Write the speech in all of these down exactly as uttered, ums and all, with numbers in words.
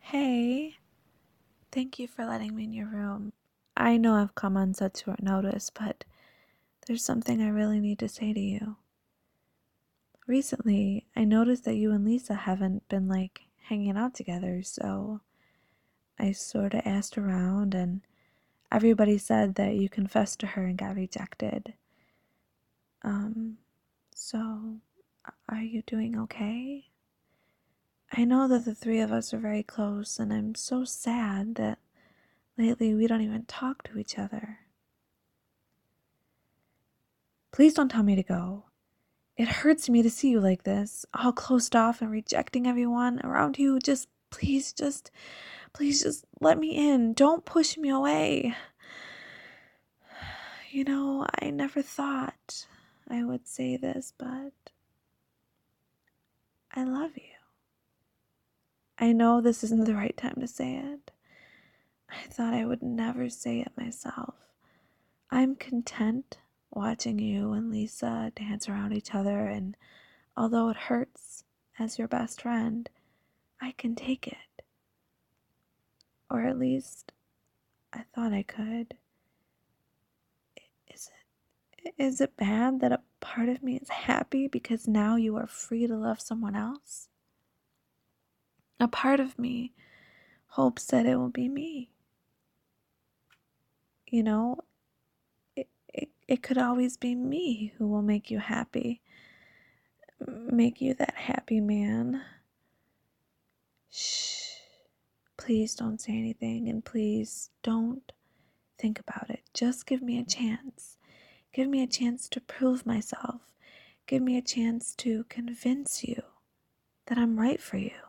Hey, thank you for letting me in your room. I know I've come on such short notice, but there's something I really need to say to you. Recently, I noticed that you and Lisa haven't been like hanging out together, so I sort of asked around, and everybody said that you confessed to her and got rejected. Um, so are you doing okay? I know that the three of us are very close, and I'm so sad that lately we don't even talk to each other. Please don't tell me to go. It hurts me to see you like this, all closed off and rejecting everyone around you. Just, please, just, please, just let me in. Don't push me away. You know, I never thought I would say this, but I love you. I know this isn't the right time to say it. I thought I would never say it myself. I'm content watching you and Lisa dance around each other, and although it hurts as your best friend, I can take it. Or at least I thought I could. Is it is it bad that a part of me is happy because now you are free to love someone else? A part of me hopes that it will be me. You know, it, it, it could always be me who will make you happy, make you that happy man. Shh. Please don't say anything, and please don't think about it. Just give me a chance. Give me a chance to prove myself. Give me a chance to convince you that I'm right for you.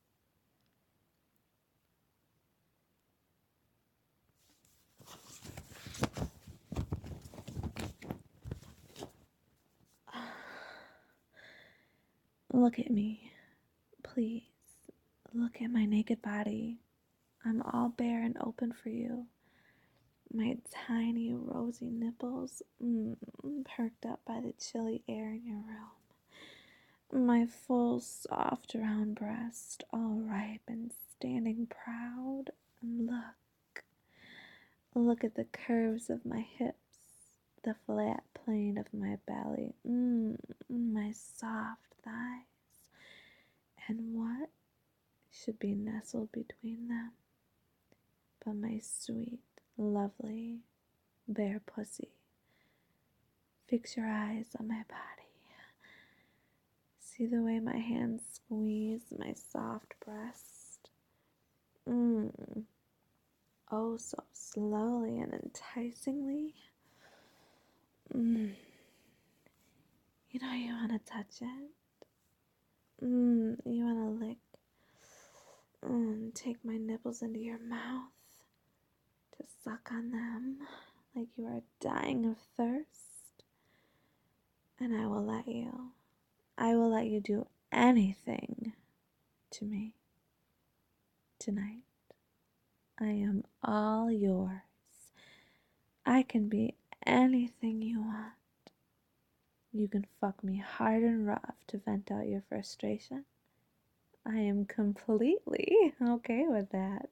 Look at me, please. Look at my naked body. I'm all bare and open for you. My tiny rosy nipples mm, perked up by the chilly air in your room. My full, soft, round breast, all ripe and standing proud. And look, look at the curves of my hips, the flat plane of my belly, mm, my soft thighs, and what should be nestled between them but my sweet, lovely, bare pussy. Fix your eyes on my body. See the way my hands squeeze my soft breast. Mmm. Oh, so slowly and enticingly. Mmm. You know you want to touch it. Mmm. You want to lick. Mmm. Take my nipples into your mouth to suck on them like you are dying of thirst. And I will let you. I will let you do anything to me tonight. I am all yours. I can be anything you want. You can fuck me hard and rough to vent out your frustration. I am completely okay with that.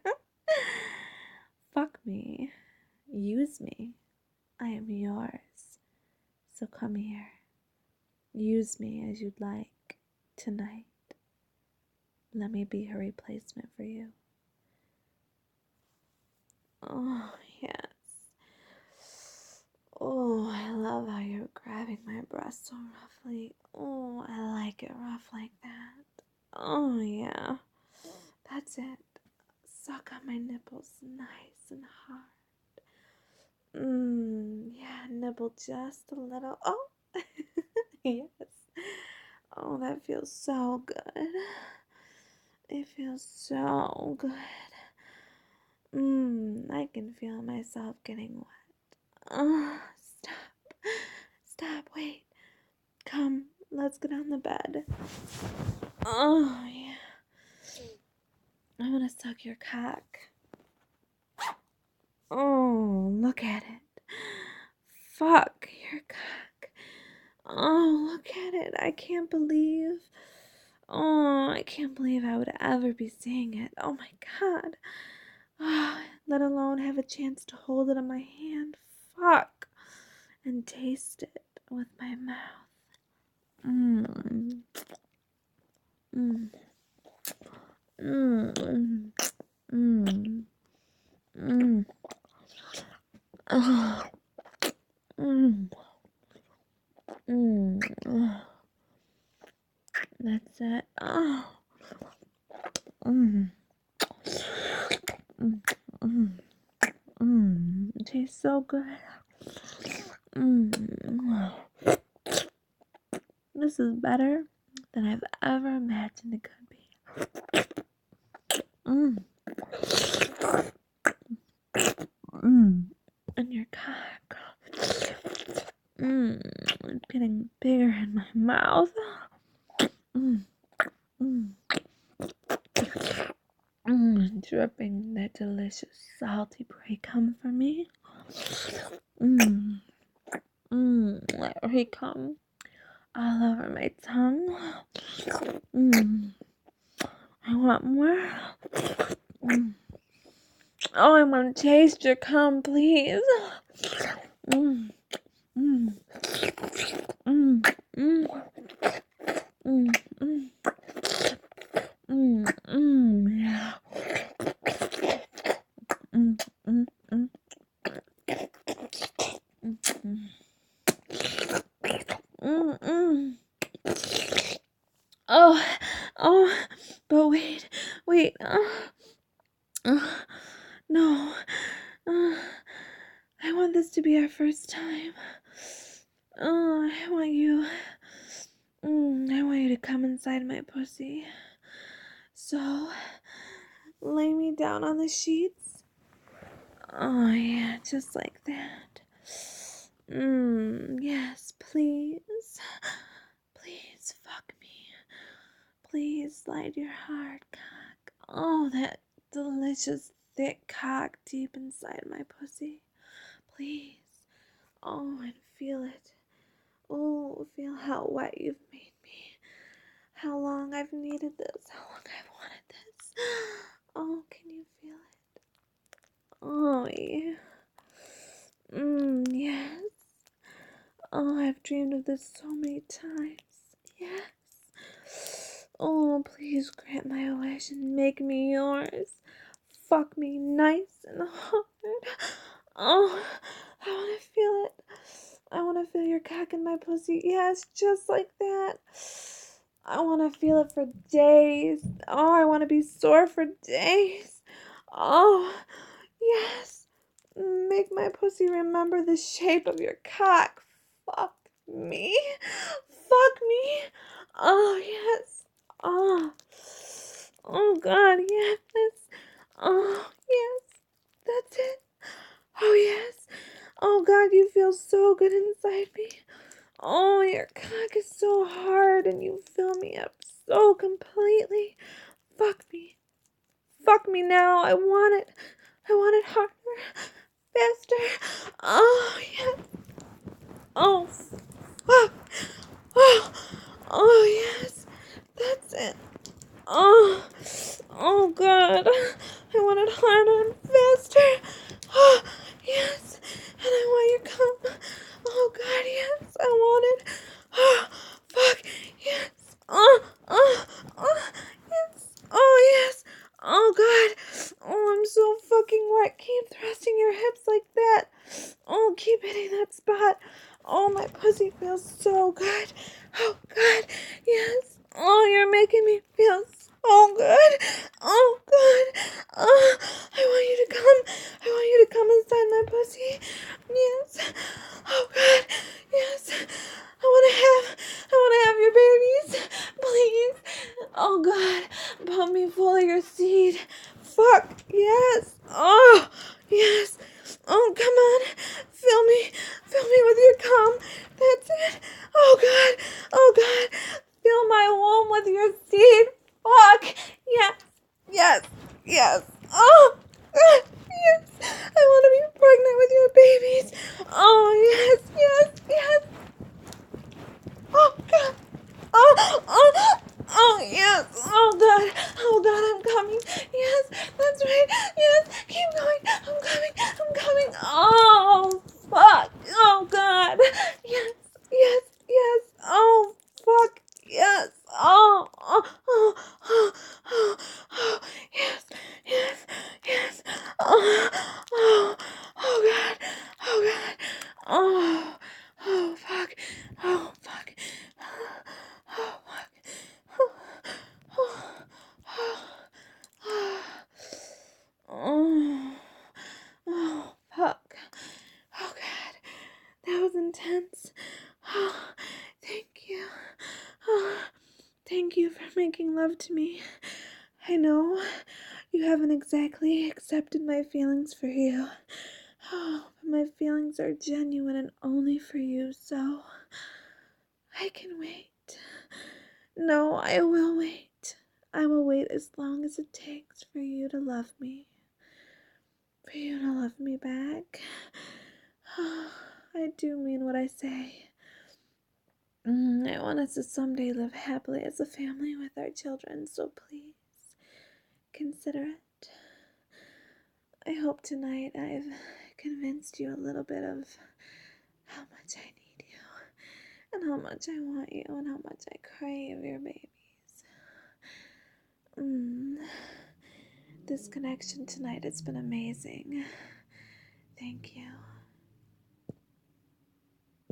Fuck me. Use me. I am yours. So come here. Use me as you'd like tonight. Let me be a replacement for you. Oh, yes. Oh, I love how you're grabbing my breast so roughly. Oh, I like it rough like that. Oh, yeah. That's it. Suck on my nipples nice and hard. Mmm, yeah, nibble just a little. Oh, yes. Oh, that feels so good. It feels so good. Mmm, I can feel myself getting wet. Oh, stop. Stop, wait. Come, let's get on the bed. Oh, yeah. I want to suck your cock. Oh, look at it. Fuck your cock. Oh, look at it. I can't believe. Oh, I can't believe I would ever be seeing it. Oh my god. Oh, let alone have a chance to hold it in my hand. Fuck. And taste it with my mouth. Mmm. Mmm. Mmm. Mmm. Mmm. Oh. Mmm. Mmm. That's it. Oh. Mmm. Mmm. Mmm. Mmm. It tastes so good. Mmm. This is better than I've ever imagined it could be. Mmm. Mmm. And your cock. Mmm. It's getting bigger in my mouth. Mmm. Mmm. Mmm. Dripping that delicious salty pre-cum for me. Mmm. Mmm. Let pre-cum all over my tongue. Mmm. I want more. Mm. Oh, I want to taste your cum, please. Mmm. Mmm. Mmm. Mmm. Mmm. Mmm. Mmm. Mmm. Yeah. Mmm. Mmm. Mmm. Mmm. Mmm. Oh. Oh. But wait. Wait. Uh, uh, no. Uh, I want this to be our first time. Oh, I want you. Mm, I want you to come inside my pussy. So, lay me down on the sheets. Oh, yeah, just like that. Mmm, yes, please. Please fuck me. Please slide your hard cock. Oh, that delicious thick cock deep inside my pussy. Please. Oh, and feel it. Oh, feel how wet you've made me. How long I've needed this. How long I've wanted this. Oh, can you feel it? Oh, yeah. Mmm, yes. Oh, I've dreamed of this so many times. Yes. Oh, please grant my wish and make me yours. Fuck me nice and hard. Oh, I want to feel it. I want to feel your cock in my pussy. Yes, just like that. I want to feel it for days. Oh, I want to be sore for days. Oh, yes. Make my pussy remember the shape of your cock. Fuck me. Fuck me. Oh, yes. Oh. Oh, God, yes. Oh, yes. That's it. Oh, yes. Oh, God, you feel so good inside me. Oh, your cock is so hard and you fill me up so completely. Fuck me. Fuck me now. I want it. I want it harder. Faster. Oh, yes. Oh, fuck. Oh, oh, yes. That's it. Oh, oh, God. I want it harder and faster. Oh, yes. And I want your cum. Oh, God, yes. I want it. Oh, fuck. Yes. Oh, oh, oh, yes. Oh, yes. Oh, God. Oh, I'm so fucking wet. Keep thrusting your hips like that. Oh, keep hitting that spot. Oh, my pussy feels so good. Oh, God. Yes. Oh, you're making me feel so good. Oh, God. Oh, I want you to come. I want you to come inside my pussy. Yes. Oh, God. Yes. I want to have, I want to have your babies. Please. Oh, God. Pump me full of your seed. Fuck. Yes. Oh, yes. Oh, come on. Fill me. Fill me with your cum. That's it. Oh, God. Oh, God. Fill my womb with your seed. Fuck. Yes. Yes. Yes. Oh, God. Yes. I want to be pregnant with your babies. Oh, yes. Yes. Yes. Oh, God. Oh, oh, Oh, yes. Oh, God. Oh, God, I'm coming. Yes, that's right. Yes, keep going. I'm coming. I'm coming. Oh, fuck. Oh, God. Yes, yes, yes. Oh, fuck. Yes. Oh, oh, oh, oh, oh, oh. Yes, yes, yes. Oh, oh, oh, God. Oh, God. Oh, oh, fuck. Oh, fuck. Oh, fuck. Oh, oh, fuck. Oh, God. That was intense. Oh, thank you. Oh, thank you for making love to me. I know you haven't exactly accepted my feelings for you. Oh, but my feelings are genuine and only for you, so I can wait. No, I will wait. I will wait as long as it takes for you to love me. For you to love me back. I do mean what I say. Mm, I want us to someday live happily as a family with our children, so please consider it. I hope tonight I've convinced you a little bit of how much I need you, and how much I want you, and how much I crave your babies. Mm. This connection tonight has been amazing. Thank you.